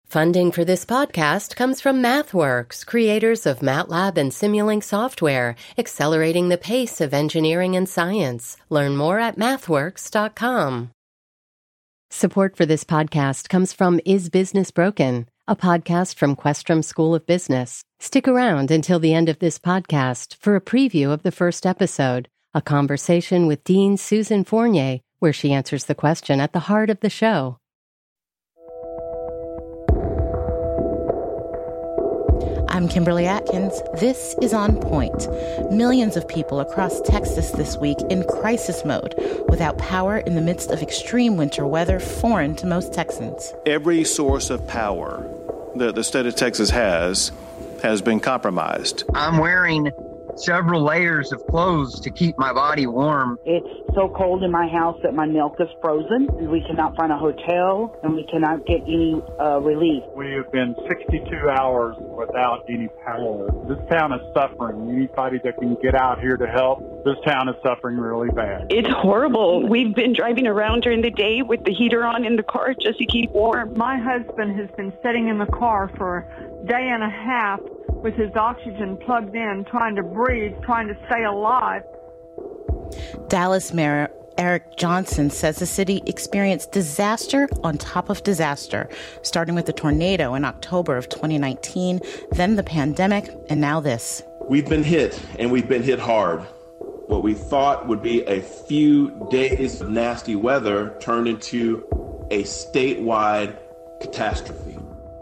Funding for this podcast comes from MathWorks, creators of MATLAB and Simulink software, accelerating the pace of engineering and science. Learn more at mathworks.com. Support for this podcast comes from Is Business Broken?, a podcast from Questrom School of Business. Stick around until the end of this podcast for a preview of the first episode, a conversation with Dean Susan Fournier, where she answers the question at the heart of the show. I'm Kimberly Atkins. This is On Point. Millions of people across Texas this week in crisis mode, without power in the midst of extreme winter weather foreign to most Texans. Every source of power that the state of Texas has been compromised. I'm wearing several layers of clothes to keep my body warm. It's so cold in my house that my milk is frozen, and we cannot find a hotel, and we cannot get any relief. We have been 62 hours without any power. This town is suffering. Anybody that can get out here to help, this town is suffering really bad. It's horrible. We've been driving around during the day with the heater on in the car just to keep warm. My husband has been sitting in the car for a day and a half with his oxygen plugged in, trying to breathe, trying to stay alive. Dallas Mayor Eric Johnson says the city experienced disaster on top of disaster, starting with the tornado in October of 2019, then the pandemic, and now this. We've been hit, and we've been hit hard. What we thought would be a few days of nasty weather turned into a statewide catastrophe.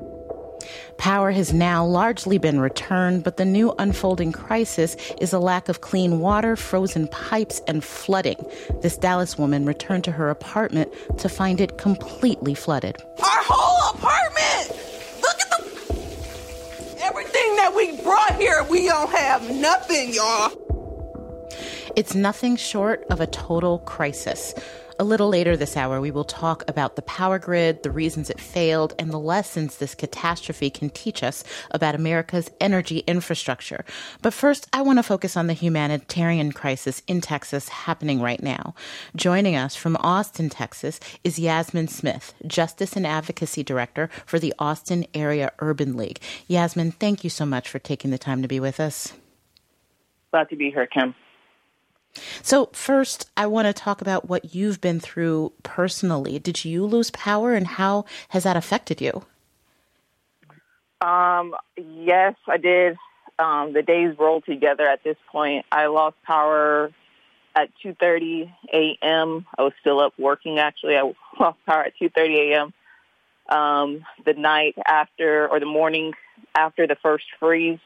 Power has now largely been returned, but the new unfolding crisis is a lack of clean water, frozen pipes, and flooding. This Dallas woman returned to her apartment to find it completely flooded. Our whole apartment! Look at everything that we brought here. We don't have nothing, y'all. It's nothing short of a total crisis. A little later this hour, we will talk about the power grid, the reasons it failed, and the lessons this catastrophe can teach us about America's energy infrastructure. But first, I want to focus on the humanitarian crisis in Texas happening right now. Joining us from Austin, Texas, is Yasmin Smith, Justice and Advocacy Director for the Austin Area Urban League. Yasmin, thank you so much for taking the time to be with us. Glad to be here, Kim. So first, I want to talk about what you've been through personally. Did you lose power, and how has that affected you? Yes, I did. The days rolled together at this point. I lost power at 2:30 a.m. I was still up working, actually. I lost power at 2:30 a.m. The night after, or the morning after the first freeze.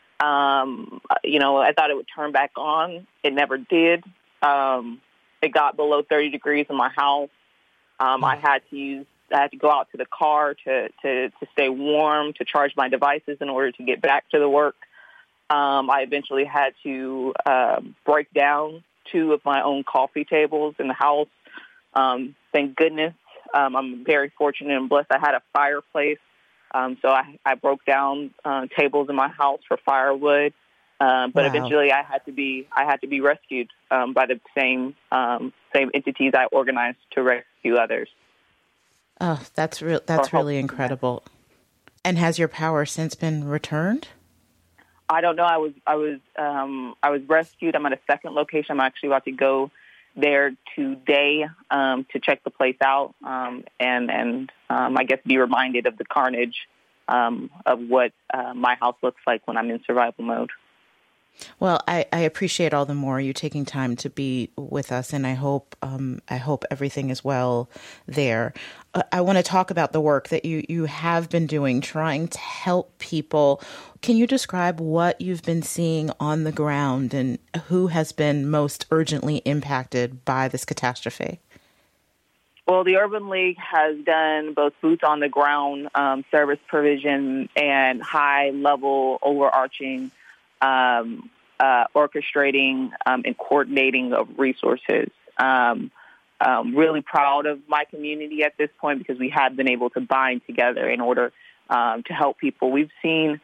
I thought it would turn back on. It never did. It got below 30 degrees in my house. I had to go out to the car to stay warm, to charge my devices in order to get back to the work. I eventually had to break down 2 of my own coffee tables in the house. Thank goodness. I'm very fortunate and blessed. I had a fireplace. So I broke down tables in my house for firewood, but wow. Eventually I had to be rescued by the same entities I organized to rescue others. Oh, that's really incredible. And has your power since been returned? I don't know. I was rescued. I'm at a second location. I'm actually about to go there today to check the place out and I guess be reminded of the carnage of what my house looks like when I'm in survival mode. Well, I appreciate all the more you taking time to be with us, and I hope everything is well there. I want to talk about the work that you have been doing, trying to help people. Can you describe what you've been seeing on the ground and who has been most urgently impacted by this catastrophe? Well, the Urban League has done both boots on the ground service provision and high-level overarching orchestrating and coordinating of resources. Really proud of my community at this point because we have been able to bind together in order to help people. We've seen,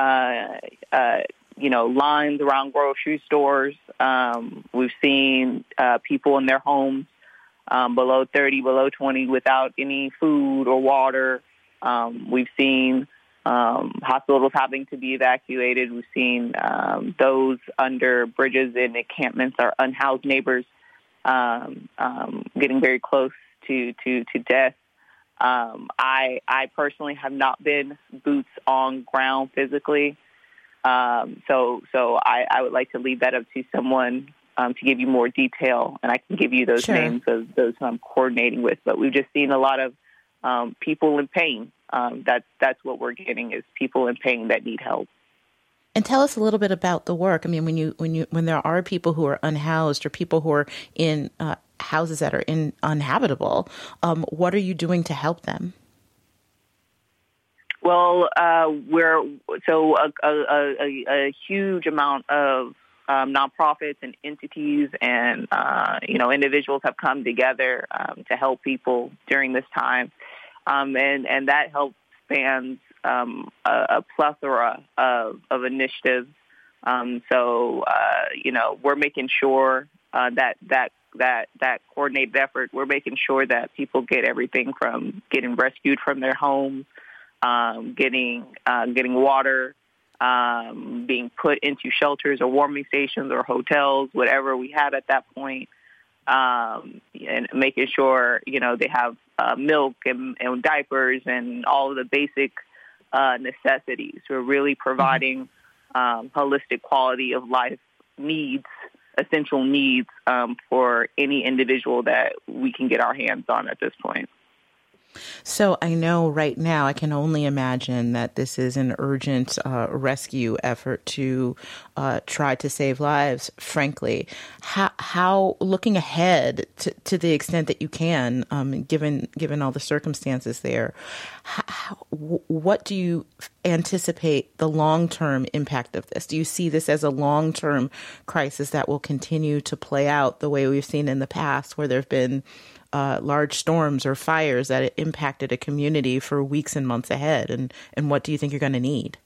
lines around grocery stores. We've seen people in their homes below 30, below 20 without any food or water. We've seen hospitals having to be evacuated. We've seen those under bridges in encampments, our unhoused neighbors, getting very close to death. I personally have not been boots on ground physically, so I would like to leave that up to someone to give you more detail, and I can give you those names of those who I'm coordinating with. But we've just seen a lot of people in pain. That's what we're getting, is people in pain that need help. And tell us a little bit about the work. I mean, when there are people who are unhoused or people who are in houses that are uninhabitable, what are you doing to help them? Well, a huge amount of nonprofits and entities and individuals have come together to help people during this time, and that help spans a plethora of initiatives. We're making sure that coordinated effort. We're making sure that people get everything from getting rescued from their homes, getting water, being put into shelters or warming stations or hotels, whatever we had at that point, and making sure they have milk and diapers and all of the basic necessities. We're really providing holistic quality of life needs, essential needs for any individual that we can get our hands on at this point. So I know right now, I can only imagine that this is an urgent rescue effort to try to save lives, frankly. How looking ahead to the extent that you can, given all the circumstances there, what do you anticipate the long-term impact of this? Do you see this as a long-term crisis that will continue to play out the way we've seen in the past, where there have been large storms or fires that impacted a community for weeks and months ahead? And what do you think you're going to need?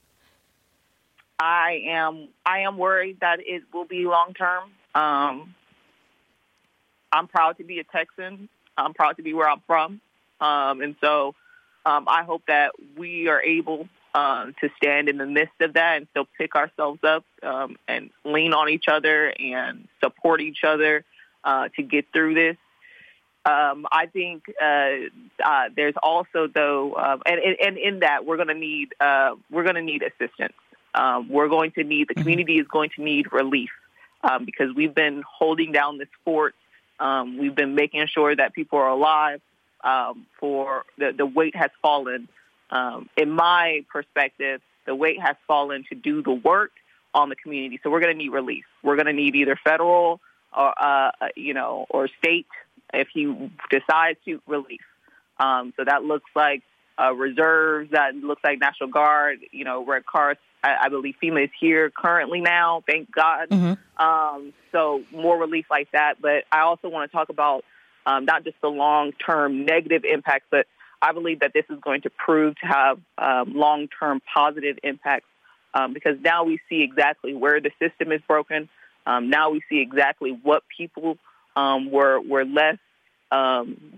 I am worried that it will be long term. I'm proud to be a Texan. I'm proud to be where I'm from. And so I hope that we are able to stand in the midst of that and still pick ourselves up and lean on each other and support each other to get through this. I think there's also, though, and in that we're going to need assistance. We're going to need, the community is going to need relief because we've been holding down this fort. We've been making sure that people are alive. For the weight has fallen. In my perspective, the weight has fallen to do the work on the community. So we're going to need relief. We're going to need either federal or state, if you decide to, relief. So that looks like reserves, that looks like National Guard, Red Cross. I believe FEMA is here currently now, thank God. So more relief like that. But I also want to talk about not just the long-term negative impacts, but I believe that this is going to prove to have long-term positive impacts because now we see exactly where the system is broken. Now we see exactly what people were less and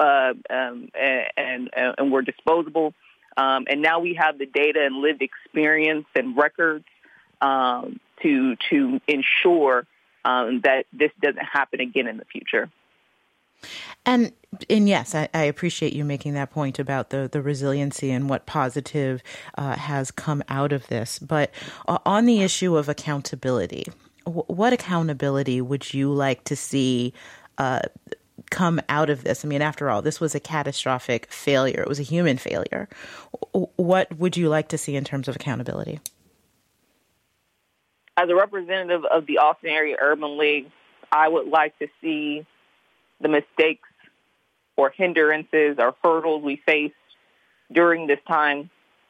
were disposable. And now we have the data and lived experience and records to ensure that this doesn't happen again in the future. And yes, I appreciate you making that point about the resiliency and what positive has come out of this. But on the issue of accountability, what accountability would you like to see come out of this? I mean, after all, this was a catastrophic failure. It was a human failure. What would you like to see in terms of accountability? As a representative of the Austin Area Urban League, I would like to see the mistakes or hindrances or hurdles we faced during this time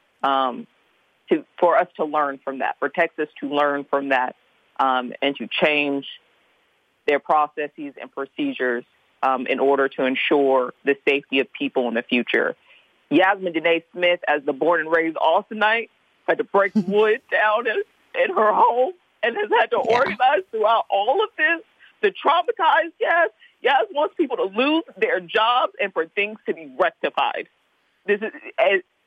for us to learn from that, for Texas to learn from that, and to change their processes and procedures in order to ensure the safety of people in the future. Yasmin Danae Smith, as the born and raised Austinite, had to break wood down in her home and has had to organize throughout all of this to traumatize Yas. Yas wants people to lose their jobs and for things to be rectified. This is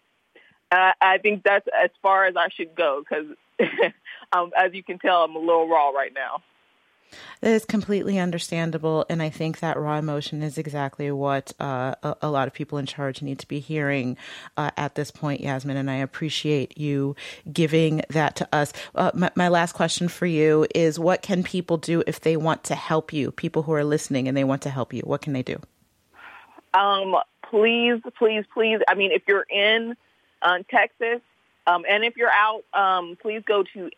I think that's as far as I should go because, as you can tell, I'm a little raw right now. That is completely understandable, and I think that raw emotion is exactly what a lot of people in charge need to be hearing at this point, Yasmin, and I appreciate you giving that to us. My last question for you is, what can people do if they want to help you, people who are listening and they want to help you? What can they do? Please. I mean, if you're in Texas, and if you're out, please go to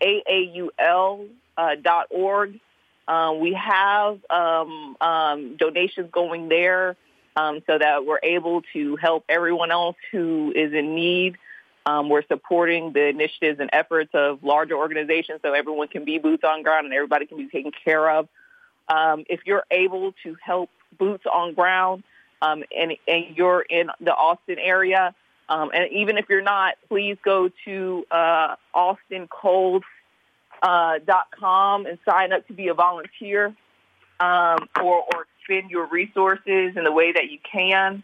aaul.org. We have donations going there so that we're able to help everyone else who is in need. We're supporting the initiatives and efforts of larger organizations so everyone can be boots on ground and everybody can be taken care of. If you're able to help boots on ground and you're in the Austin area, and even if you're not, please go to austincold.com and sign up to be a volunteer or spend your resources in the way that you can.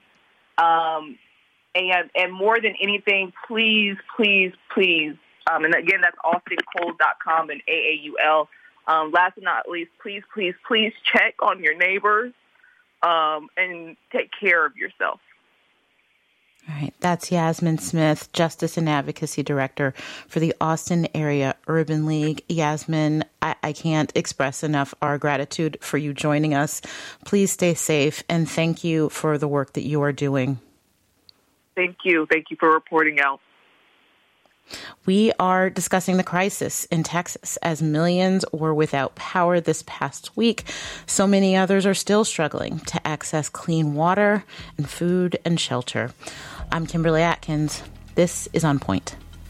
And more than anything, please, and again, that's austincold.com and AAUL. Last but not least, please check on your neighbors and take care of yourself. All right. That's Yasmin Smith, Justice and Advocacy Director for the Austin Area Urban League. Yasmin, I can't express enough our gratitude for you joining us. Please stay safe, and thank you for the work that you are doing. Thank you. Thank you for reporting out. We are discussing the crisis in Texas as millions were without power this past week. So many others are still struggling to access clean water and food and shelter. I'm Kimberly Atkins. This is On Point.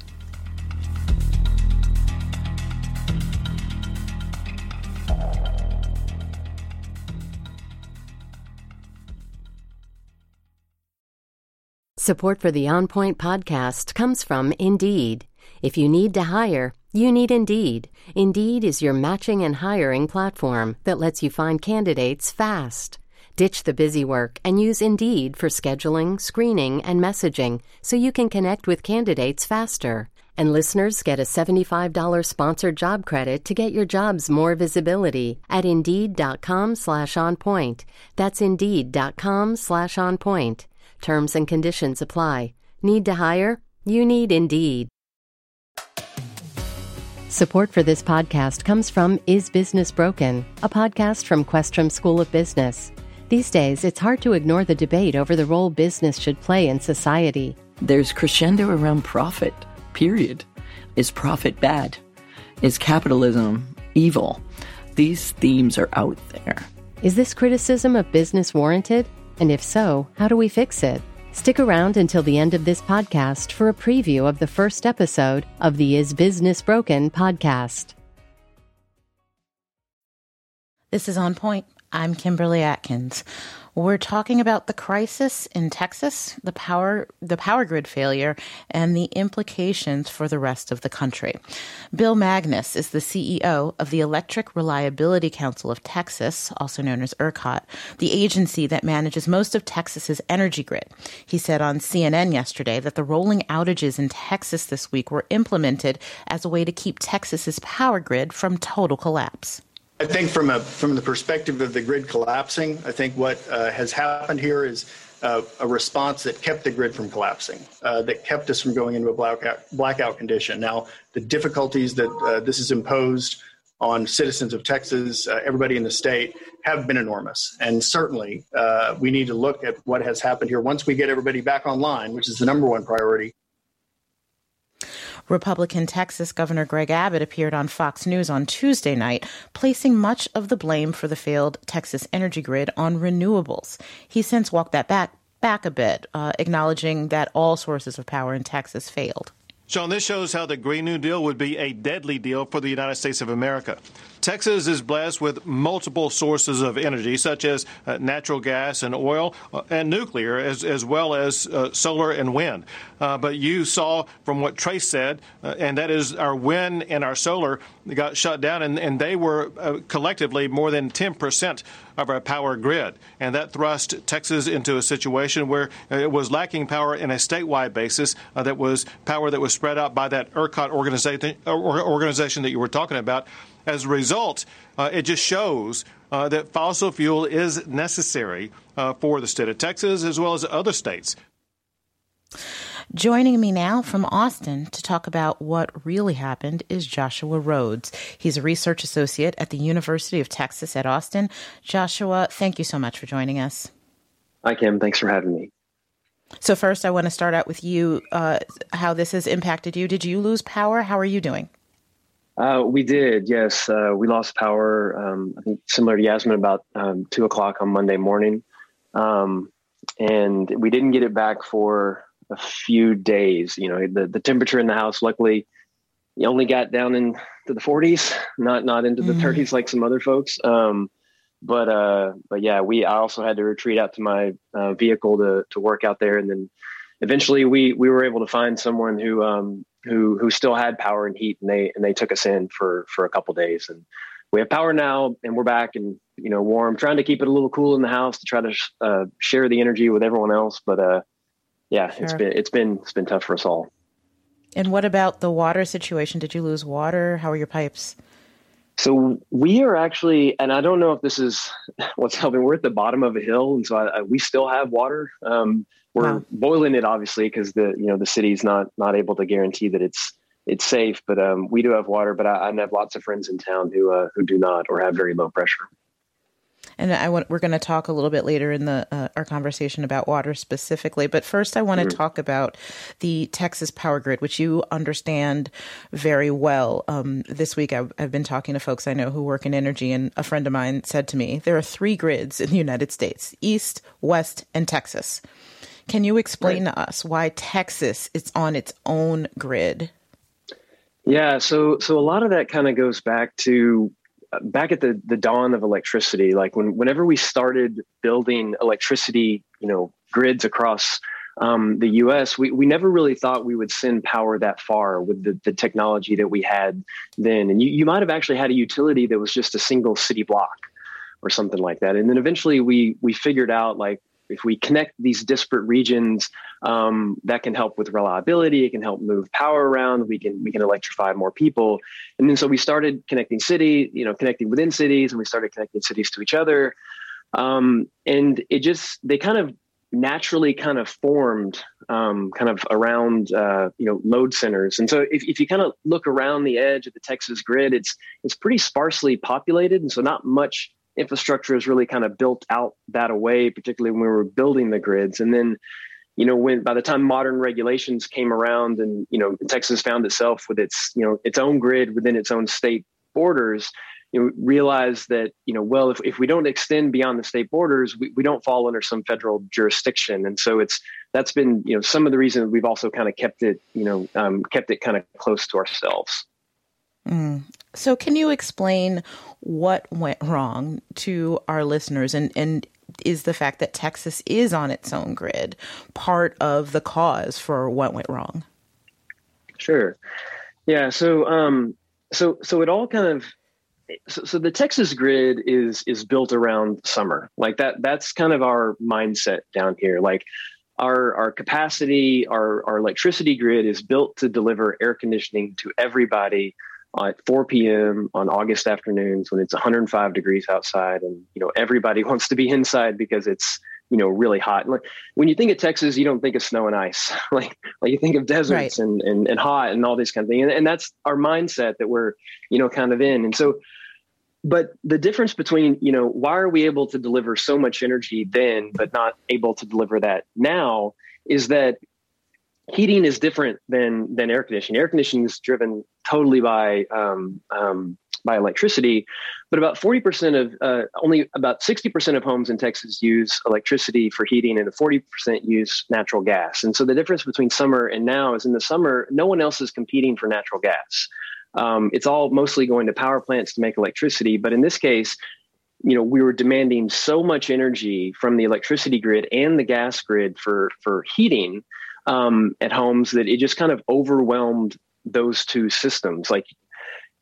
Support for the On Point podcast comes from Indeed. If you need to hire, you need Indeed. Indeed is your matching and hiring platform that lets you find candidates fast. Ditch the busy work and use Indeed for scheduling, screening, and messaging so you can connect with candidates faster. And listeners get a $75 sponsored job credit to get your jobs more visibility at Indeed.com/onpoint. That's Indeed.com/onpoint. Terms and conditions apply. Need to hire? You need Indeed. Support for this podcast comes from Is Business Broken?, a podcast from Questrom School of Business. These days, it's hard to ignore the debate over the role business should play in society. There's crescendo around profit, period. Is profit bad? Is capitalism evil? These themes are out there. Is this criticism of business warranted? And if so, how do we fix it? Stick around until the end of this podcast for a preview of the first episode of the Is Business Broken? Podcast. This is On Point. I'm Kimberly Atkins. We're talking about the crisis in Texas, the power grid failure, and the implications for the rest of the country. Bill Magnus is the CEO of the Electric Reliability Council of Texas, also known as ERCOT, the agency that manages most of Texas's energy grid. He said on CNN yesterday that the rolling outages in Texas this week were implemented as a way to keep Texas's power grid from total collapse. I think from the perspective of the grid collapsing, I think what has happened here is a response that kept the grid from collapsing, that kept us from going into a blackout condition. Now, the difficulties that this has imposed on citizens of Texas, everybody in the state, have been enormous. And certainly, we need to look at what has happened here once we get everybody back online, which is the number one priority. Republican Texas Governor Greg Abbott appeared on Fox News on Tuesday night, placing much of the blame for the failed Texas energy grid on renewables. He's since walked that back a bit, acknowledging that all sources of power in Texas failed. Sean, this shows how the Green New Deal would be a deadly deal for the United States of America. Texas is blessed with multiple sources of energy, such as natural gas and oil and nuclear, as well as solar and wind. But you saw from what Trace said, and that is our wind and our solar got shut down, and they were collectively more than 10% of our power grid. And that thrust Texas into a situation where it was lacking power in a statewide basis. That was power that was spread out by that ERCOT organization that you were talking about. As a result, it just shows that fossil fuel is necessary for the state of Texas as well as other states. Joining me now from Austin to talk about what really happened is Joshua Rhodes. He's a research associate at the University of Texas at Austin. Joshua, thank you so much for joining us. Hi, Kim. Thanks for having me. So first, I want to start out with you, how this has impacted you. Did you lose power? How are you doing? We did, yes. We lost power, I think similar to Yasmin, about 2 o'clock on Monday morning. And we didn't get it back for a few days. You know, the temperature in the house, luckily, you only got down into the 40s, not into the 30s like some other folks. But yeah, I also had to retreat out to my vehicle to work out there. And then eventually we were able to find someone who still had power and heat, and they took us in for a couple of days. And we have power now, and we're back and, you know, warm, trying to keep it a little cool in the house to try to share the energy with everyone else. But yeah, sure. It's been tough for us all. And what about the water situation? Did you lose water? How are your pipes? So we are actually, and I don't know if this is what's helping. We're at the bottom of a hill, and so we still have water. We're boiling it, obviously, because the city's not able to guarantee that it's safe. But we do have water. But I have lots of friends in town who do not or have very low pressure. And we're going to talk a little bit later in our conversation about water specifically. But first, I want to talk about the Texas power grid, which you understand very well. This week, I've been talking to folks I know who work in energy, and a friend of mine said to me, there are 3 grids in the United States: East, West, and Texas. Can you explain to us why Texas is on its own grid? Yeah, so a lot of that kind of goes back at the dawn of electricity. Like whenever we started building electricity, grids across the U.S., we never really thought we would send power that far with the technology that we had then. And you might have actually had a utility that was just a single city block or something like that. And then eventually we figured out, like, if we connect these disparate regions, that can help with reliability. It can help move power around. We can electrify more people. And then so we started connecting connecting within cities, and we started connecting cities to each other. And they kind of naturally kind of formed kind of around, load centers. And so if you kind of look around the edge of the Texas grid, it's pretty sparsely populated. And so not much infrastructure is really kind of built out that way, particularly when we were building the grids. And then, by the time modern regulations came around and, Texas found itself with its own grid within its own state borders, realized that, if we don't extend beyond the state borders, we don't fall under some federal jurisdiction. And so that's been, some of the reasons we've also kind of kept it kind of close to ourselves. So can you explain what went wrong to our listeners? And is the fact that Texas is on its own grid part of the cause for what went wrong? Sure. Yeah. So it all kind of, so the Texas grid is built around summer. Like that's kind of our mindset down here. Like our capacity, our electricity grid is built to deliver air conditioning to everybody at 4 p.m. on August afternoons when it's 105 degrees outside, and everybody wants to be inside because it's really hot. Like, when you think of Texas, you don't think of snow and ice. like you think of deserts and hot and all this kind of thing. And that's our mindset that we're kind of in. And so, but the difference between why are we able to deliver so much energy then but not able to deliver that now is that heating is different than air conditioning. Air conditioning is driven totally by electricity, but about 40% of only about 60% of homes in Texas use electricity for heating, and 40% use natural gas. And so the difference between summer and now is in the summer, no one else is competing for natural gas. It's all mostly going to power plants to make electricity. But in this case, we were demanding so much energy from the electricity grid and the gas grid for heating at homes that it just kind of overwhelmed those two systems. Like,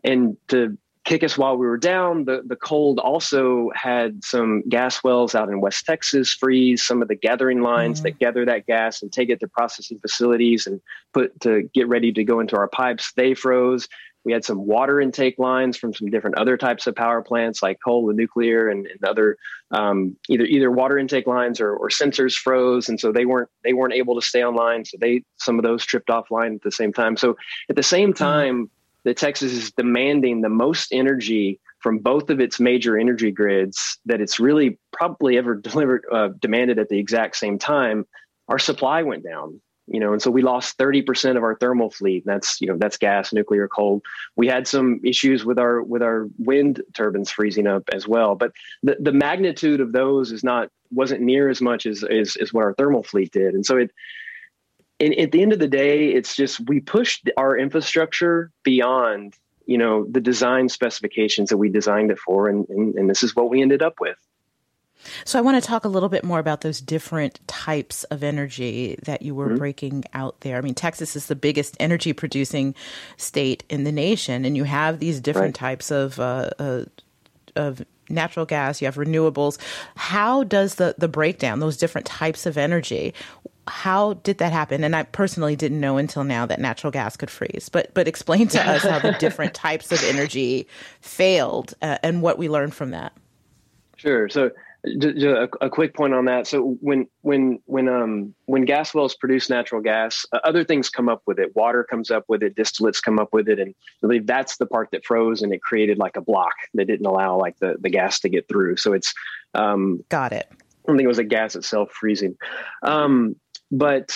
And to kick us while we were down, the cold also had some gas wells out in West Texas freeze. Some of the gathering lines that gather that gas and take it to processing facilities and put to get ready to go into our pipes, they froze. We had some water intake lines from some different other types of power plants like coal and nuclear and other either water intake lines or sensors froze, and so they weren't able to stay online. So some of those tripped offline at the same time. So at the same time, that Texas is demanding the most energy from both of its major energy grids that it's really probably ever demanded at the exact same time. Our supply went down, and so we lost 30% of our thermal fleet. That's gas, nuclear, coal. We had some issues with our wind turbines freezing up as well. But the magnitude of those wasn't near as much as what our thermal fleet did. And so and at the end of the day, it's just we pushed our infrastructure beyond, the design specifications that we designed it for. And this is what we ended up with. So I want to talk a little bit more about those different types of energy that you were breaking out there. I mean, Texas is the biggest energy producing state in the nation, and you have these different types of natural gas, you have renewables. How does the breakdown, those different types of energy, how did that happen? And I personally didn't know until now that natural gas could freeze. But explain to us how the different types of energy failed and what we learned from that. Sure. So a quick point on that. So when gas wells produce natural gas, other things come up with it. Water comes up with it. Distillates come up with it. And I believe that's the part that froze, and it created like a block that didn't allow like the gas to get through. So it's got it. I don't think it was the gas itself freezing. But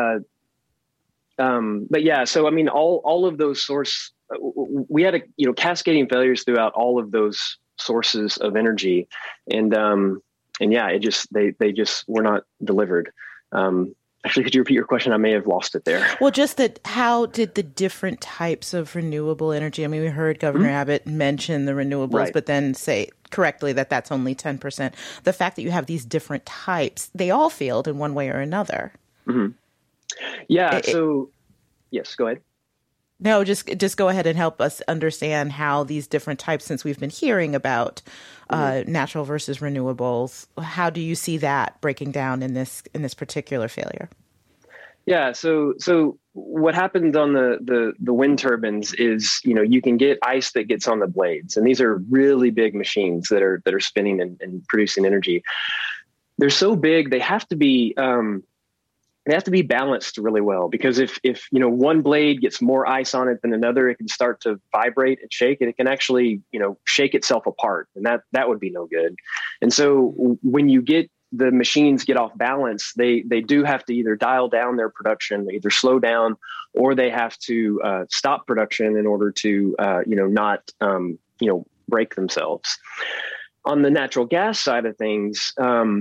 yeah, so I mean, all of those we had cascading failures throughout all of those sources of energy, and yeah, they just were not delivered. Actually, could you repeat your question? I may have lost it there. Well, just that, how did the different types of renewable energy, I mean, we heard Governor Abbott mention the renewables, but then say correctly that that's only 10%. The fact that you have these different types, they all failed in one way or another. Yeah. So yes, go ahead. No, just go ahead and help us understand how these different types, since we've been hearing about natural versus renewables, how do you see that breaking down in this particular failure? Yeah, so what happens on the wind turbines is, you can get ice that gets on the blades, and these are really big machines that are spinning and producing energy. They're so big, they have to be balanced really well, because if one blade gets more ice on it than another, it can start to vibrate and shake, and it can actually shake itself apart, and that would be no good. And so when the machines get off balance, they do have to either dial down their production, they either slow down, or they have to stop production in order to not break themselves. On the natural gas side of things,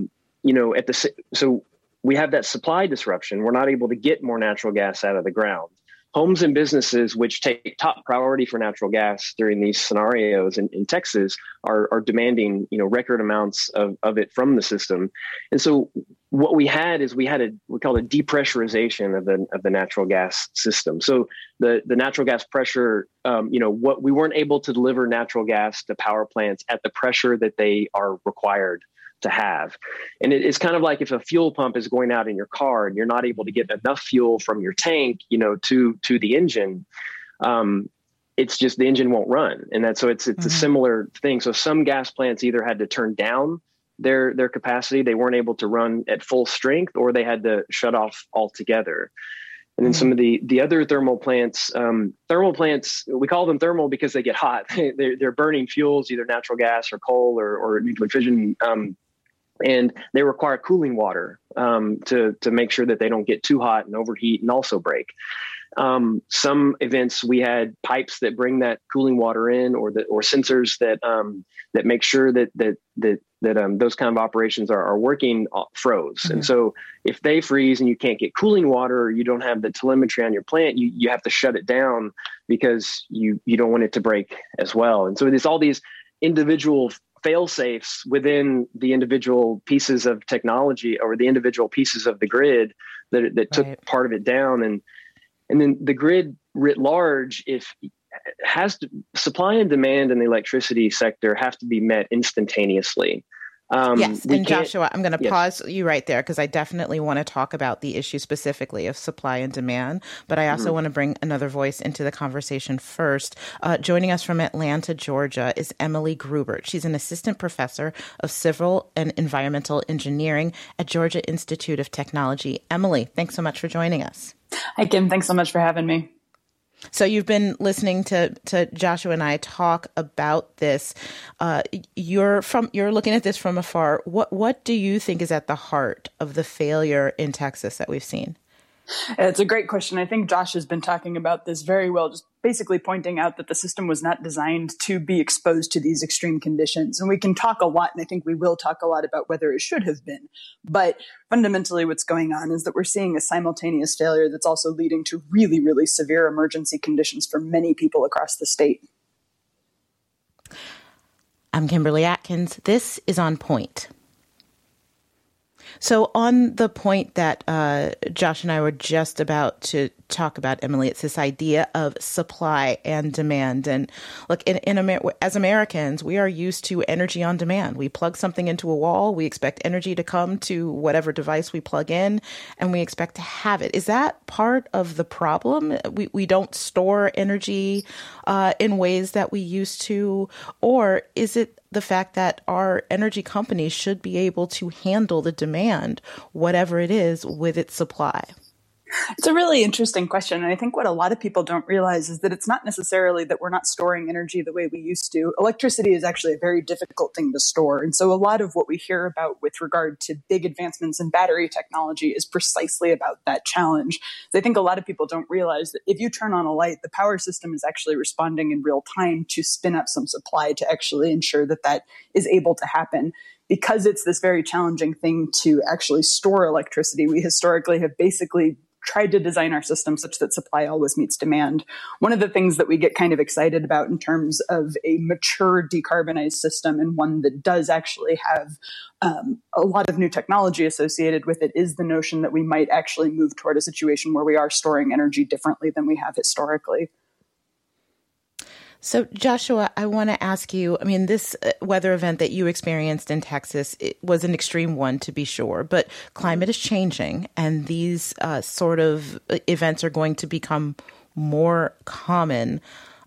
so we have that supply disruption. We're not able to get more natural gas out of the ground. Homes and businesses, which take top priority for natural gas during these scenarios in Texas, are demanding record amounts of it from the system. And so what we had is we call it depressurization of the natural gas system. So the natural gas pressure, what we weren't able to deliver natural gas to power plants at the pressure that they are required to have. And it's kind of like if a fuel pump is going out in your car and you're not able to get enough fuel from your tank, to the engine, it's just the engine won't run. And it's a similar thing. So some gas plants either had to turn down their capacity, they weren't able to run at full strength, or they had to shut off altogether. And then some of the other thermal plants, we call them thermal because they get hot. They're burning fuels, either natural gas or coal or nuclear fission. And they require cooling water to make sure that they don't get too hot and overheat and also break. Some events we had pipes that bring that cooling water in, or sensors that make sure that those kind of operations are working froze. And so if they freeze and you can't get cooling water, or you don't have the telemetry on your plant, you have to shut it down because you don't want it to break as well. And so there's all these individual fail safes within the individual pieces of technology or the individual pieces of the grid that took part of it down. And then the grid writ large, if supply and demand in the electricity sector have to be met instantaneously. Yes. And Joshua, I'm going to pause you right there because I definitely want to talk about the issue specifically of supply and demand. But I also want to bring another voice into the conversation first. Joining us from Atlanta, Georgia is Emily Grubert. She's an assistant professor of civil and environmental engineering at Georgia Institute of Technology. Emily, thanks so much for joining us. Hi, Kim. Thanks so much for having me. So you've been listening to Joshua and I talk about this. You're looking at this from afar. What do you think is at the heart of the failure in Texas that we've seen? It's a great question. I think Josh has been talking about this very well, just basically pointing out that the system was not designed to be exposed to these extreme conditions. And we can talk a lot, and I think we will talk a lot about whether it should have been. But fundamentally what's going on is that we're seeing a simultaneous failure that's also leading to really, really severe emergency conditions for many people across the state. I'm Kimberly Atkins. This is On Point. So on the point that Josh and I were just about to talk about, Emily, it's this idea of supply and demand. And look, as Americans, we are used to energy on demand. We plug something into a wall. We expect energy to come to whatever device we plug in, and we expect to have it. Is that part of the problem? We don't store energy in ways that we used to, or is it the fact that our energy companies should be able to handle the demand, whatever it is, with its supply? It's a really interesting question. And I think what a lot of people don't realize is that it's not necessarily that we're not storing energy the way we used to. Electricity is actually a very difficult thing to store. And so a lot of what we hear about with regard to big advancements in battery technology is precisely about that challenge. So I think a lot of people don't realize that if you turn on a light, the power system is actually responding in real time to spin up some supply to actually ensure that that is able to happen. Because it's this very challenging thing to actually store electricity, we historically have basically tried to design our system such that supply always meets demand. One of the things that we get kind of excited about in terms of a mature decarbonized system, and one that does actually have a lot of new technology associated with it, is the notion that we might actually move toward a situation where we are storing energy differently than we have historically. So, Joshua, I want to ask you, I mean, this weather event that you experienced in Texas, it was an extreme one, to be sure, but climate is changing, and these sort of events are going to become more common.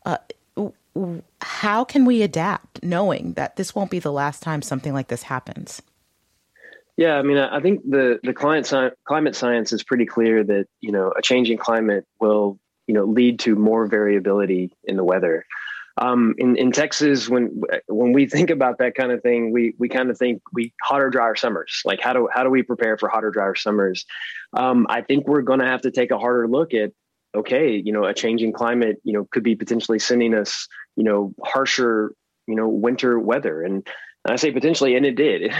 How can we adapt knowing that this won't be the last time something like this happens? Yeah, I mean, I think the climate science is pretty clear that, a changing climate will lead to more variability in the weather. In Texas, when we think about that kind of thing, we kind of think hotter, drier summers. Like how do we prepare for hotter, drier summers? I think we're going to have to take a harder look at, a changing climate, could be potentially sending us, harsher, winter weather. And I say potentially, and it did.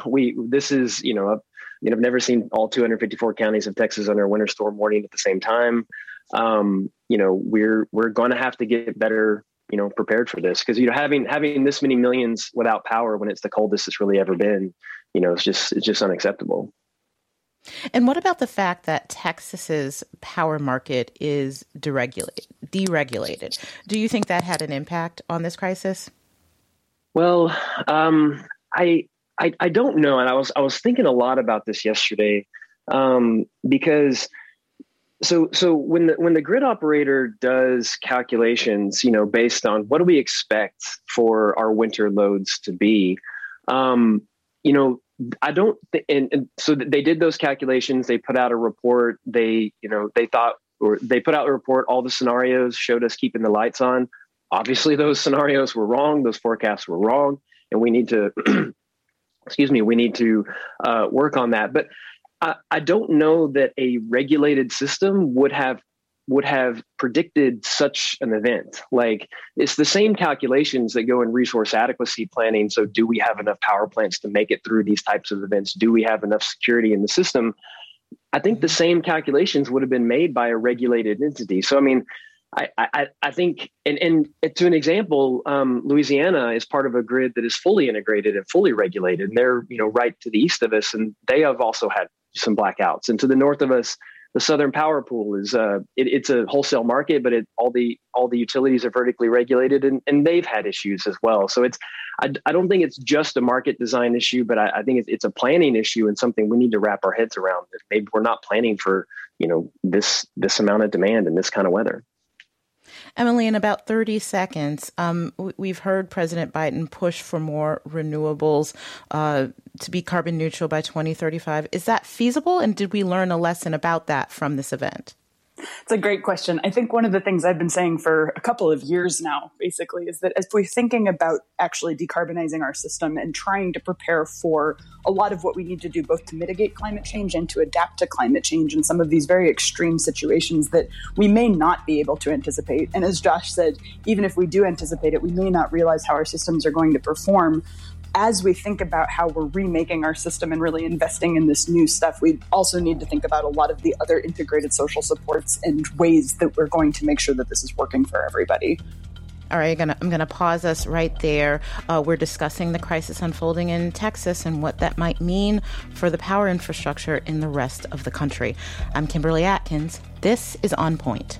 I've never seen all 254 counties of Texas under a winter storm warning at the same time. We're going to have to get better, prepared for this, because having this many millions without power when it's the coldest it's really ever been, it's just unacceptable. And what about the fact that Texas's power market is deregulated? Do you think that had an impact on this crisis? Well, I don't know, and I was thinking a lot about this yesterday, because. So when the grid operator does calculations, based on what do we expect for our winter loads to be, I don't and so they did those calculations. They put out a report. They put out a report. All the scenarios showed us keeping the lights on. Obviously, those scenarios were wrong. Those forecasts were wrong, and we need to work on that. But I don't know that a regulated system would have predicted such an event. Like, it's the same calculations that go in resource adequacy planning. So do we have enough power plants to make it through these types of events? Do we have enough security in the system? I think the same calculations would have been made by a regulated entity. So, I mean, I think, and to an example, Louisiana is part of a grid that is fully integrated and fully regulated. And they're, right to the east of us, and they have also had some blackouts. And to the north of us, the Southern Power Pool is it's a wholesale market, but all the utilities are vertically regulated, and they've had issues as well. So I don't think it's just a market design issue, but I think it's a planning issue and something we need to wrap our heads around. That maybe we're not planning for this amount of demand and this kind of weather. Emily, in about 30 seconds, we've heard President Biden push for more renewables to be carbon neutral by 2035. Is that feasible? And did we learn a lesson about that from this event? It's a great question. I think one of the things I've been saying for a couple of years now, basically, is that as we're thinking about actually decarbonizing our system and trying to prepare for a lot of what we need to do, both to mitigate climate change and to adapt to climate change in some of these very extreme situations that we may not be able to anticipate. And as Josh said, even if we do anticipate it, we may not realize how our systems are going to perform. As we think about how we're remaking our system and really investing in this new stuff, we also need to think about a lot of the other integrated social supports and ways that we're going to make sure that this is working for everybody. All right, I'm going to pause us right there. We're discussing the crisis unfolding in Texas and what that might mean for the power infrastructure in the rest of the country. I'm Kimberly Atkins. This is On Point.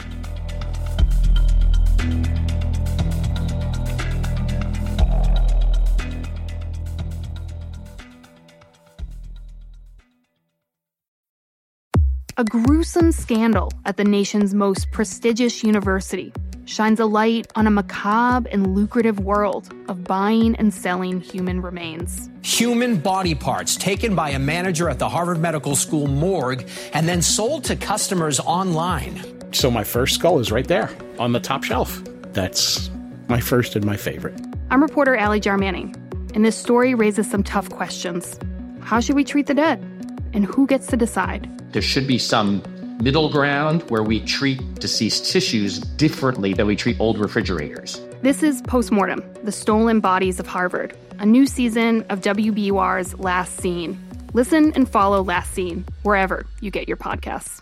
A gruesome scandal at the nation's most prestigious university shines a light on a macabre and lucrative world of buying and selling human remains. Human body parts taken by a manager at the Harvard Medical School morgue and then sold to customers online. So my first skull is right there on the top shelf. That's my first and my favorite. I'm reporter Allie Jarmanning, and this story raises some tough questions. How should we treat the dead? And who gets to decide? There should be some middle ground where we treat deceased tissues differently than we treat old refrigerators. This is Postmortem, the Stolen Bodies of Harvard, a new season of WBUR's Last Scene. Listen and follow Last Scene wherever you get your podcasts.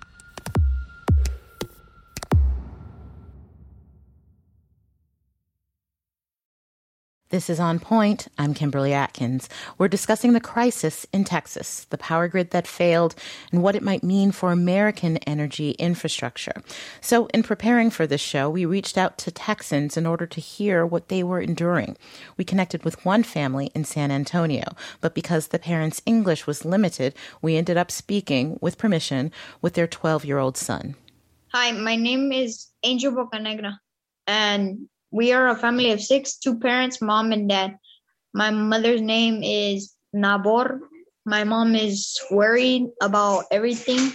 This is On Point. I'm Kimberly Atkins. We're discussing the crisis in Texas, the power grid that failed, and what it might mean for American energy infrastructure. So in preparing for this show, we reached out to Texans in order to hear what they were enduring. We connected with one family in San Antonio, but because the parents' English was limited, we ended up speaking, with permission, with their 12-year-old son. Hi, my name is Angel Bocanegra, and we are a family of 6, 2 parents, mom and dad. My mother's name is Nabor. My mom is worried about everything.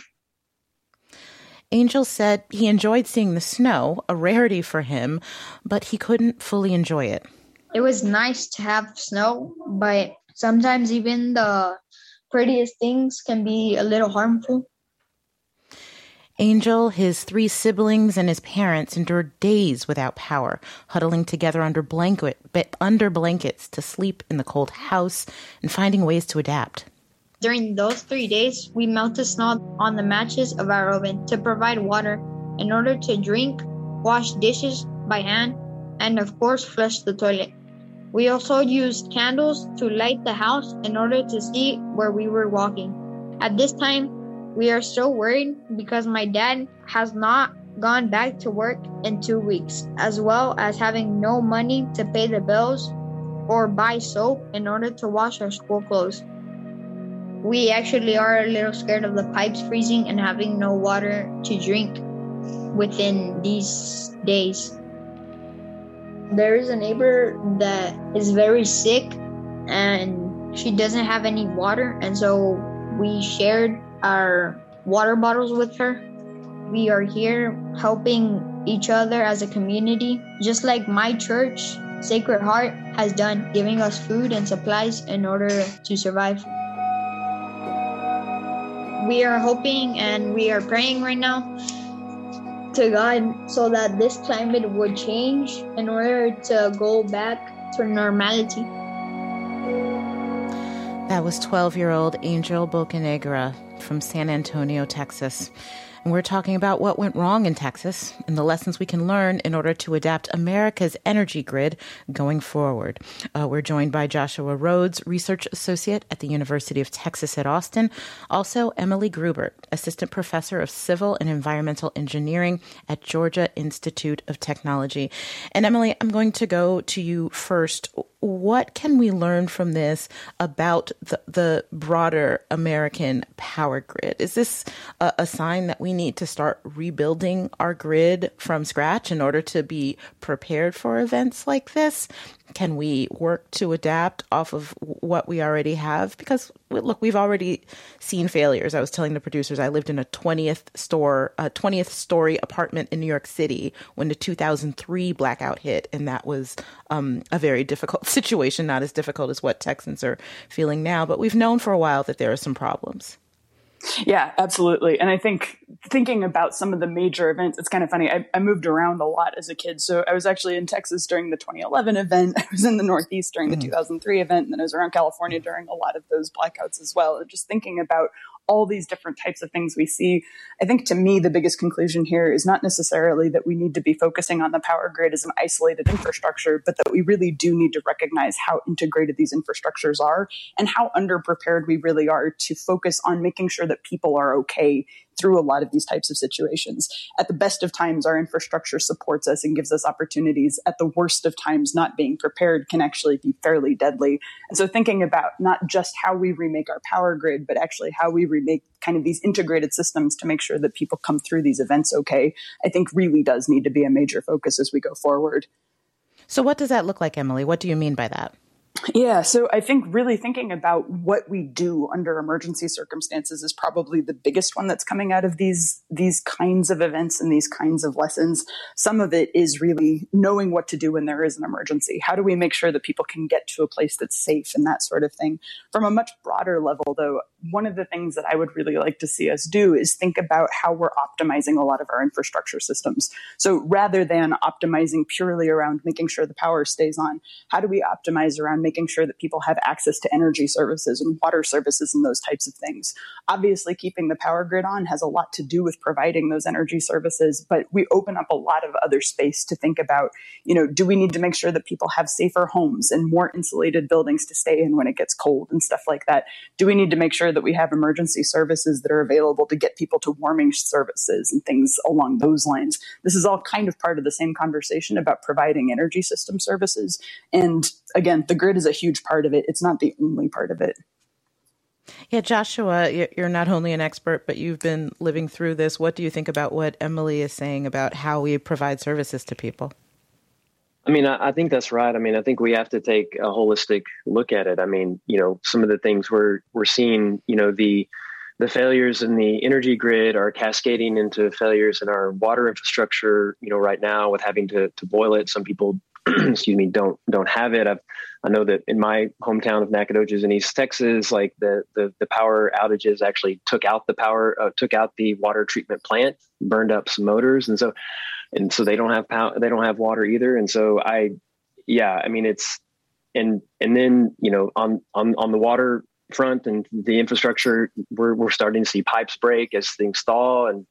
Angel said he enjoyed seeing the snow, a rarity for him, but he couldn't fully enjoy it. It was nice to have snow, but sometimes even the prettiest things can be a little harmful. Angel, his 3 siblings, and his parents endured days without power, huddling together under blankets to sleep in the cold house and finding ways to adapt. During those 3 days, we melted snow on the matches of our oven to provide water in order to drink, wash dishes by hand, and of course, flush the toilet. We also used candles to light the house in order to see where we were walking. At this time, we are still worried because my dad has not gone back to work in 2 weeks, as well as having no money to pay the bills or buy soap in order to wash our school clothes. We actually are a little scared of the pipes freezing and having no water to drink within these days. There is a neighbor that is very sick and she doesn't have any water, and so we shared our water bottles with her. We are here helping each other as a community, just like my church, Sacred Heart, has done, giving us food and supplies in order to survive. We are hoping and we are praying right now to God so that this climate would change in order to go back to normality. That was 12-year-old Angel Bocanegra from San Antonio, Texas. And we're talking about what went wrong in Texas and the lessons we can learn in order to adapt America's energy grid going forward. We're joined by Joshua Rhodes, Research Associate at the University of Texas at Austin. Also, Emily Grubert, Assistant Professor of Civil and Environmental Engineering at Georgia Institute of Technology. And Emily, I'm going to go to you first. What can we learn from this about the broader American power grid? Is this a sign that we need to start rebuilding our grid from scratch in order to be prepared for events like this? Can we work to adapt off of what we already have? Because, look, we've already seen failures. I was telling the producers I lived in a 20th story apartment in New York City when the 2003 blackout hit, and that was a very difficult situation, not as difficult as what Texans are feeling now. But we've known for a while that there are some problems. Yeah, absolutely. And I think thinking about some of the major events, it's kind of funny. I moved around a lot as a kid. So I was actually in Texas during the 2011 event. I was in the Northeast during the 2003 event. And then I was around California during a lot of those blackouts as well. And just thinking about all these different types of things we see, I think to me, the biggest conclusion here is not necessarily that we need to be focusing on the power grid as an isolated infrastructure, but that we really do need to recognize how integrated these infrastructures are and how underprepared we really are to focus on making sure that people are okay through a lot of these types of situations. At the best of times, our infrastructure supports us and gives us opportunities. At the worst of times, not being prepared can actually be fairly deadly. And so thinking about not just how we remake our power grid, but actually how we remake kind of these integrated systems to make sure that people come through these events okay, I think really does need to be a major focus as we go forward. So what does that look like, Emily? What do you mean by that? Yeah, so I think really thinking about what we do under emergency circumstances is probably the biggest one that's coming out of these kinds of events and these kinds of lessons. Some of it is really knowing what to do when there is an emergency. How do we make sure that people can get to a place that's safe and that sort of thing? From a much broader level, though, one of the things that I would really like to see us do is think about how we're optimizing a lot of our infrastructure systems. So rather than optimizing purely around making sure the power stays on, how do we optimize around making sure that people have access to energy services and water services and those types of things? Obviously, keeping the power grid on has a lot to do with providing those energy services, but we open up a lot of other space to think about, do we need to make sure that people have safer homes and more insulated buildings to stay in when it gets cold and stuff like that? Do we need to make sure that we have emergency services that are available to get people to warming services and things along those lines? This is all kind of part of the same conversation about providing energy system services. And again, the grid is a huge part of it. It's not the only part of it. Yeah, Joshua, you're not only an expert, but you've been living through this. What do you think about what Emily is saying about how we provide services to people? I mean, I think that's right. I mean, I think we have to take a holistic look at it. I mean, some of the things we're seeing, the failures in the energy grid are cascading into failures in our water infrastructure, right now with having to boil it. Some people, don't have it. I know that in my hometown of Nacogdoches in East Texas, like the power outages actually took out the water treatment plant, burned up some motors. And so they don't have power, they don't have water either. And so it's, and then, on the water front and the infrastructure, we're starting to see pipes break as things thaw and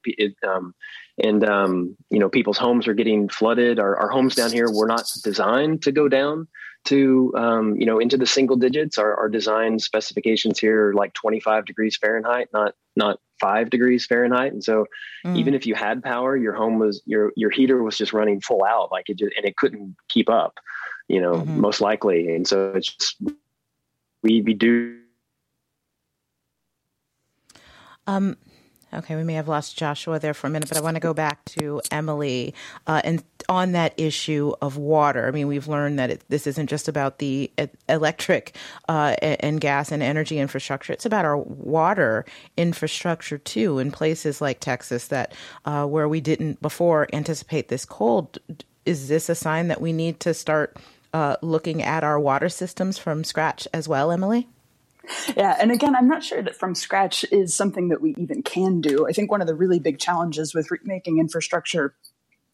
people's homes are getting flooded. Our homes down here were not designed to go down to, into the single digits. Our design specifications here are like 25 degrees Fahrenheit, not 5 degrees Fahrenheit. And so even if you had power, your home was, your heater was just running full out, like it couldn't keep up, most likely. And so it's just, we do. Okay, we may have lost Joshua there for a minute, but I want to go back to Emily and on that issue of water. I mean, we've learned that this isn't just about the electric and gas and energy infrastructure. It's about our water infrastructure, too, in places like Texas that where we didn't before anticipate this cold. Is this a sign that we need to start looking at our water systems from scratch as well, Emily? Yeah. And again, I'm not sure that from scratch is something that we even can do. I think one of the really big challenges with making infrastructure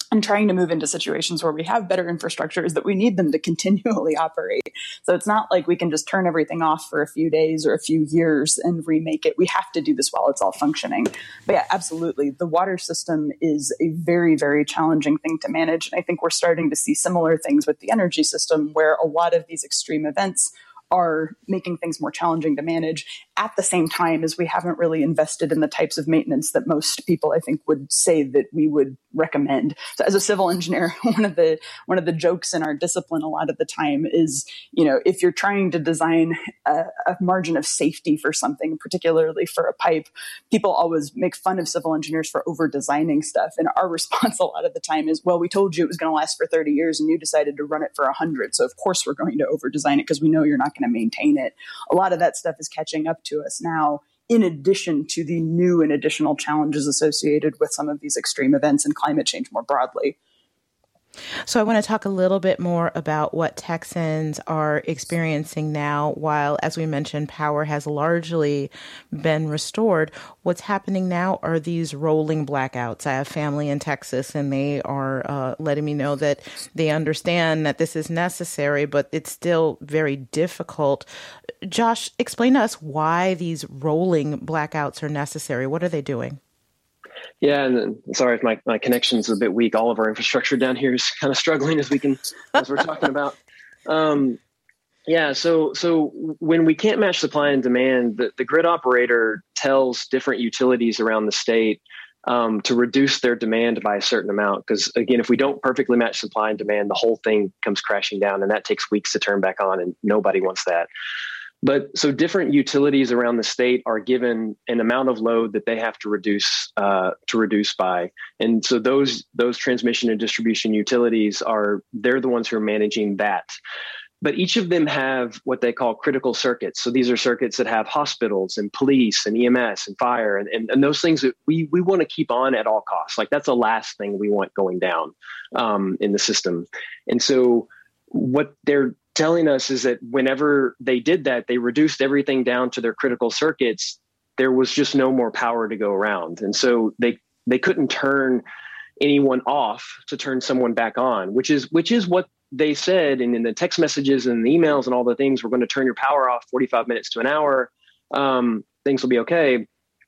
and trying to move into situations where we have better infrastructure is that we need them to continually operate. So it's not like we can just turn everything off for a few days or a few years and remake it. We have to do this while it's all functioning. But yeah, absolutely. The water system is a very, very challenging thing to manage. And I think we're starting to see similar things with the energy system, where a lot of these extreme events are making things more challenging to manage at the same time as we haven't really invested in the types of maintenance that most people, I think, would say that we would recommend. So as a civil engineer, one of the jokes in our discipline a lot of the time is, if you're trying to design a margin of safety for something, particularly for a pipe, people always make fun of civil engineers for over designing stuff. And our response a lot of the time is, well, we told you it was going to last for 30 years and you decided to run it for 100. So of course we're going to over design it because we know you're not going to maintain it. A lot of that stuff is catching up to us now, in addition to the new and additional challenges associated with some of these extreme events and climate change more broadly. So I want to talk a little bit more about what Texans are experiencing now, while, as we mentioned, power has largely been restored. What's happening now are these rolling blackouts. I have family in Texas, and they are letting me know that they understand that this is necessary, but it's still very difficult. Josh, explain to us why these rolling blackouts are necessary. What are they doing? Yeah, and sorry if my connection's a bit weak. All of our infrastructure down here is kind of struggling as we're talking about. So when we can't match supply and demand, the grid operator tells different utilities around the state to reduce their demand by a certain amount. Because again, if we don't perfectly match supply and demand, the whole thing comes crashing down, and that takes weeks to turn back on, and nobody wants that. But so different utilities around the state are given an amount of load that they have to reduce by. And so those transmission and distribution utilities they're the ones who are managing that. But each of them have what they call critical circuits. So these are circuits that have hospitals and police and EMS and fire and those things that we want to keep on at all costs. Like that's the last thing we want going down in the system. And so what they're telling us is that whenever they did that, they reduced everything down to their critical circuits. There was just no more power to go around. And so they couldn't turn anyone off to turn someone back on, which is what they said. And in the text messages and the emails and all the things, we're going to turn your power off 45 minutes to an hour. Things will be okay.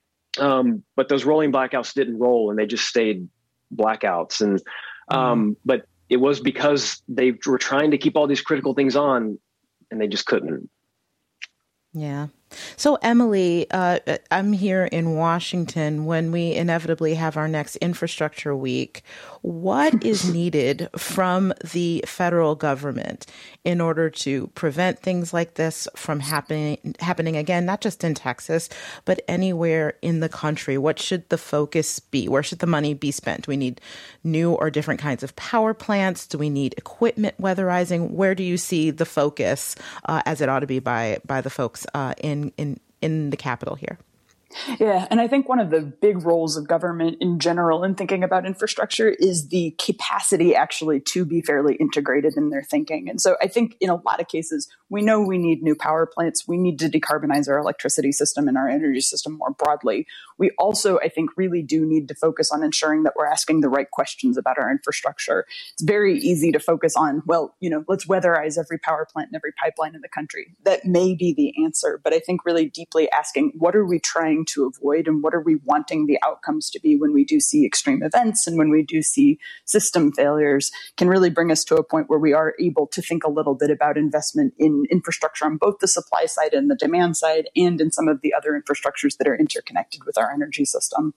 But those rolling blackouts didn't roll, and they just stayed blackouts. And, but it was because they were trying to keep all these critical things on, and they just couldn't. Yeah. So, Emily, I'm here in Washington. When we inevitably have our next infrastructure week, what is needed from the federal government in order to prevent things like this from happening again, not just in Texas, but anywhere in the country? What should the focus be? Where should the money be spent? Do we need new or different kinds of power plants? Do we need equipment weatherizing? Where do you see the focus as it ought to be by the folks in the Capitol here? Yeah, and I think one of the big roles of government in general in thinking about infrastructure is the capacity actually to be fairly integrated in their thinking. And so I think in a lot of cases, we know we need new power plants. We need to decarbonize our electricity system and our energy system more broadly. We also, I think, really do need to focus on ensuring that we're asking the right questions about our infrastructure. It's very easy to focus on, well, let's weatherize every power plant and every pipeline in the country. That may be the answer, but I think really deeply asking, what are we trying to avoid and what are we wanting the outcomes to be when we do see extreme events and when we do see system failures can really bring us to a point where we are able to think a little bit about investment in infrastructure on both the supply side and the demand side, and in some of the other infrastructures that are interconnected with our energy system.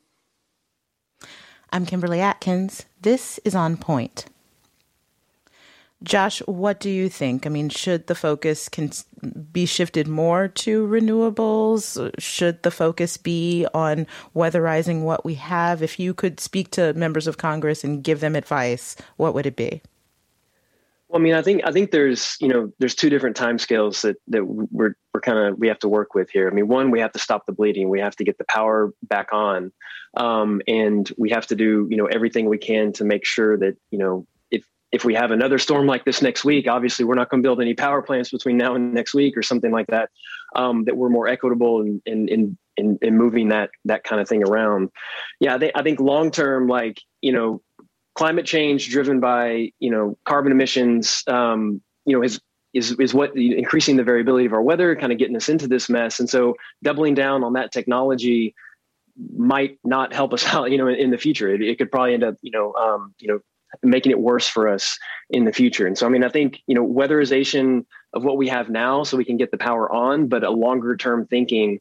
I'm Kimberly Atkins. This is On Point. Josh, what do you think? I mean, should the focus be shifted more to renewables? Should the focus be on weatherizing what we have? If you could speak to members of Congress and give them advice, what would it be? Well, I mean, I think there's two different timescales that we have to work with here. I mean, one, we have to stop the bleeding. We have to get the power back on, and we have to do everything we can to make sure that if we have another storm like this next week, obviously we're not going to build any power plants between now and next week or something like that. That we're more equitable in moving that kind of thing around. Yeah, I think long term, climate change driven by, carbon emissions, is what increasing the variability of our weather, kind of getting us into this mess. And so doubling down on that technology might not help us out, in the future. It could probably end up, making it worse for us in the future. And so, I think, weatherization of what we have now so we can get the power on, but a longer term thinking,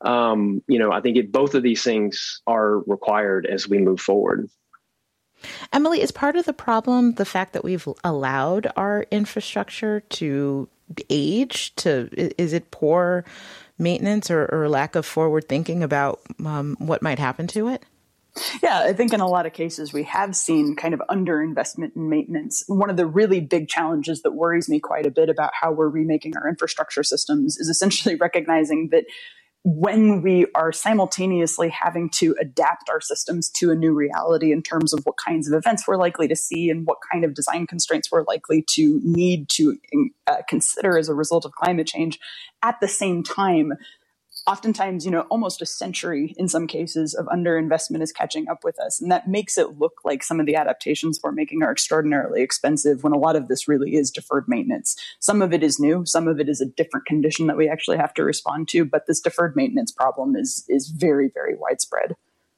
I think both of these things are required as we move forward. Emily, is part of the problem the fact that we've allowed our infrastructure to age? Is it poor maintenance or lack of forward thinking about what might happen to it? Yeah, I think in a lot of cases we have seen kind of underinvestment in maintenance. One of the really big challenges that worries me quite a bit about how we're remaking our infrastructure systems is essentially recognizing that when we are simultaneously having to adapt our systems to a new reality in terms of what kinds of events we're likely to see and what kind of design constraints we're likely to need to consider as a result of climate change, at the same time, oftentimes, almost a century in some cases of underinvestment is catching up with us. And that makes it look like some of the adaptations we're making are extraordinarily expensive when a lot of this really is deferred maintenance. Some of it is new. Some of it is a different condition that we actually have to respond to. But this deferred maintenance problem is very, very widespread.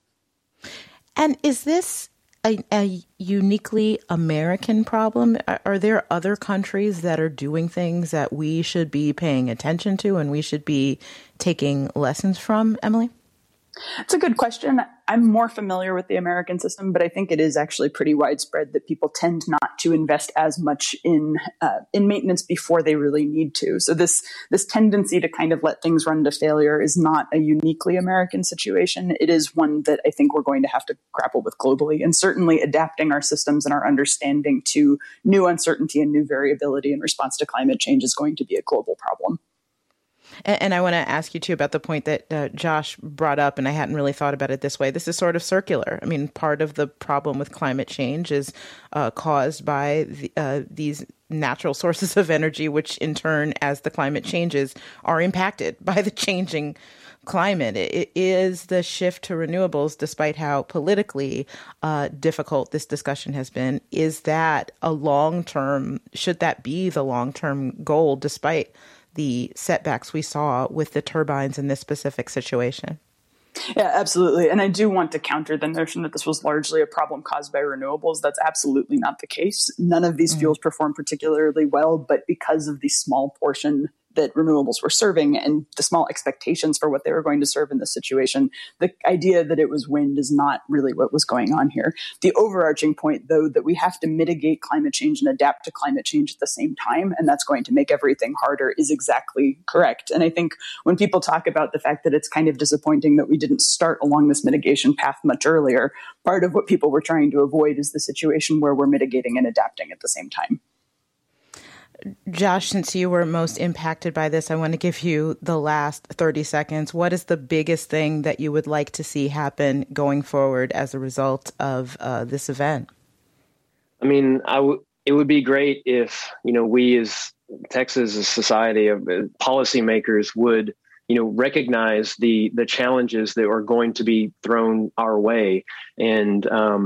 And is this a uniquely American problem? Are there other countries that are doing things that we should be paying attention to and we should be taking lessons from, Emily? It's a good question. I'm more familiar with the American system, but I think it is actually pretty widespread that people tend not to invest as much in maintenance before they really need to. So this tendency to kind of let things run to failure is not a uniquely American situation. It is one that I think we're going to have to grapple with globally, and certainly adapting our systems and our understanding to new uncertainty and new variability in response to climate change is going to be a global problem. And I want to ask you, too, about the point that Josh brought up, and I hadn't really thought about it this way. This is sort of circular. I mean, part of the problem with climate change is caused by these natural sources of energy, which in turn, as the climate changes, are impacted by the changing climate. It is the shift to renewables, despite how politically difficult this discussion has been. Is that should that be the long-term goal, despite the setbacks we saw with the turbines in this specific situation? Yeah, absolutely. And I do want to counter the notion that this was largely a problem caused by renewables. That's absolutely not the case. None of these fuels perform particularly well, but because of the small portion that renewables were serving and the small expectations for what they were going to serve in this situation, the idea that it was wind is not really what was going on here. The overarching point, though, that we have to mitigate climate change and adapt to climate change at the same time, and that's going to make everything harder, is exactly correct. And I think when people talk about the fact that it's kind of disappointing that we didn't start along this mitigation path much earlier, part of what people were trying to avoid is the situation where we're mitigating and adapting at the same time. Josh, since you were most impacted by this, I want to give you the last 30 seconds. What is the biggest thing that you would like to see happen going forward as a result of this event? I mean, it would be great if, we as Texas, as a society of policymakers would, recognize the challenges that are going to be thrown our way and,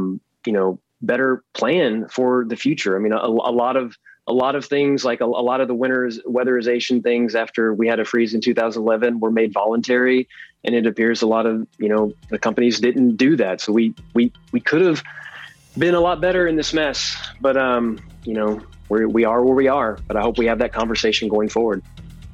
better plan for the future. I mean, a lot of things, like a lot of the weatherization things after we had a freeze in 2011 were made voluntary. And it appears a lot of, the companies didn't do that. So we could have been a lot better in this mess, but, we are where we are, but I hope we have that conversation going forward.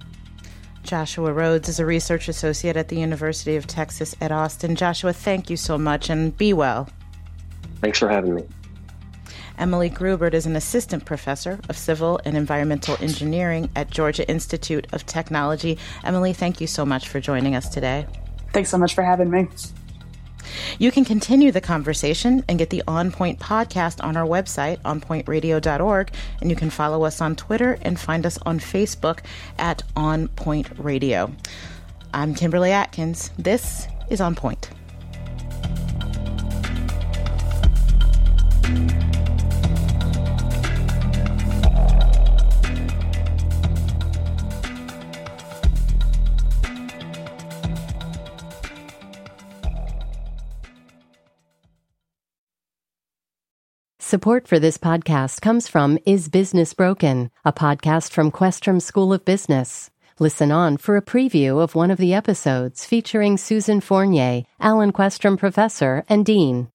Joshua Rhodes is a research associate at the University of Texas at Austin. Joshua, thank you so much and be well. Thanks for having me. Emily Grubert is an assistant professor of civil and environmental engineering at Georgia Institute of Technology. Emily, thank you so much for joining us today. Thanks so much for having me. You can continue the conversation and get the On Point podcast on our website, onpointradio.org, and you can follow us on Twitter and find us on Facebook at On Point Radio. I'm Kimberly Atkins. This is On Point. Support for this podcast comes from Is Business Broken, a podcast from Questrom School of Business. Listen on for a preview of one of the episodes featuring Susan Fournier, Alan Questrom Professor and Dean.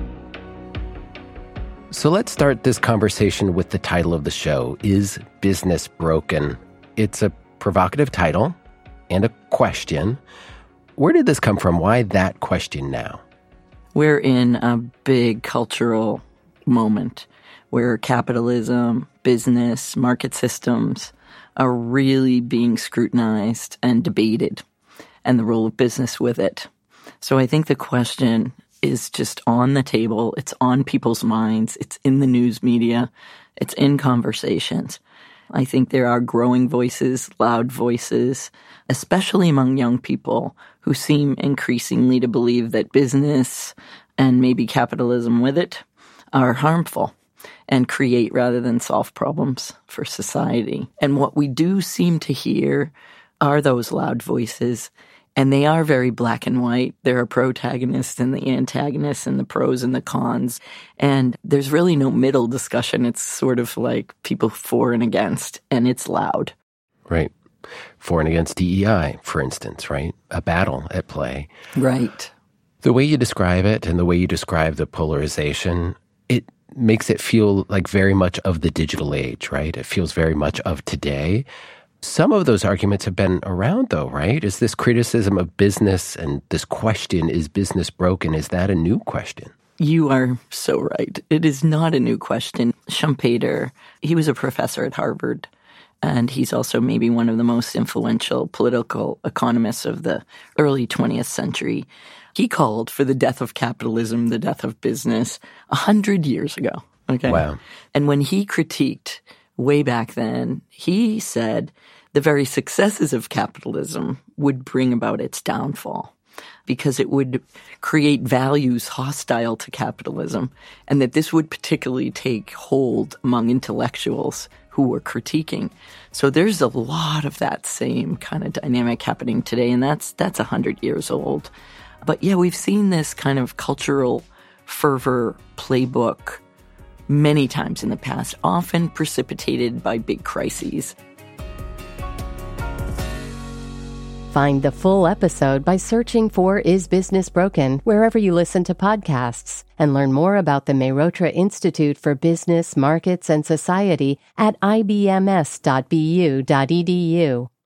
So let's start this conversation with the title of the show, Is Business Broken? It's a provocative title and a question. Where did this come from? Why that question now? We're in a big cultural moment where capitalism, business, market systems are really being scrutinized and debated, and the role of business with it. So I think the question is just on the table. It's on people's minds. It's in the news media. It's in conversations. I think there are growing voices, loud voices, especially among young people who seem increasingly to believe that business and maybe capitalism with it are harmful and create rather than solve problems for society. And what we do seem to hear are those loud voices, and they are very black and white. There are protagonists and the antagonists and the pros and the cons. And there's really no middle discussion. It's sort of like people for and against, and it's loud. Right. For and against DEI, for instance, right? A battle at play. Right. The way you describe it and the way you describe the polarization, it makes it feel like very much of the digital age, right? It feels very much of today. Some of those arguments have been around, though, right? Is this criticism of business and this question, is business broken, is that a new question? You are so right. It is not a new question. Schumpeter, he was a professor at Harvard, and he's also maybe one of the most influential political economists of the early 20th century. He called for the death of capitalism, the death of business, 100 years ago. Okay. Wow. And when he critiqued way back then, he said the very successes of capitalism would bring about its downfall because it would create values hostile to capitalism, and that this would particularly take hold among intellectuals who were critiquing. So there's a lot of that same kind of dynamic happening today, and that's 100 years old. But yeah, we've seen this kind of cultural fervor playbook many times in the past, often precipitated by big crises. Find the full episode by searching for Is Business Broken wherever you listen to podcasts, and learn more about the Mehrotra Institute for Business, Markets, and Society at ibms.bu.edu.